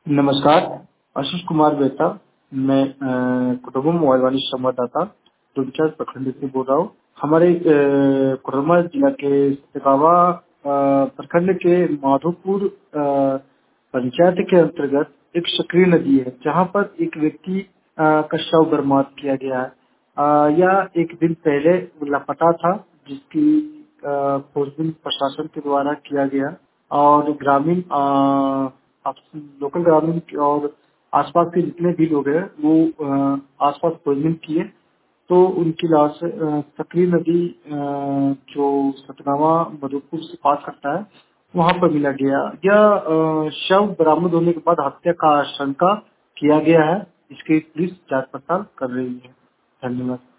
नमस्कार, आशीष कुमार बेहता। मैं कोडरमा मोबाइल वाणी संवाददाता टुंचार प्रखंड से बोल रहा हूँ। हमारे कोडरमा जिला के सतेगावा प्रखंड के माधोपुर पंचायत के अंतर्गत एक सक्रिय नदी है, जहाँ पर एक व्यक्ति का शव बरामद किया गया है। यह एक दिन पहले लापता था, जिसकी खोजबीन प्रशासन के द्वारा किया गया और ग्रामीण लोकल ग्रामीण और आसपास के जितने भी लोग हैं वो आसपास खोजबीन किए तो उनकी लाश सकरी नदी जो सतनावा मधुपुर से पास करता है वहां पर मिला गया। यह शव बरामद होने के बाद हत्या का आशंका किया गया है। इसकी पुलिस जांच पड़ताल कर रही है। धन्यवाद।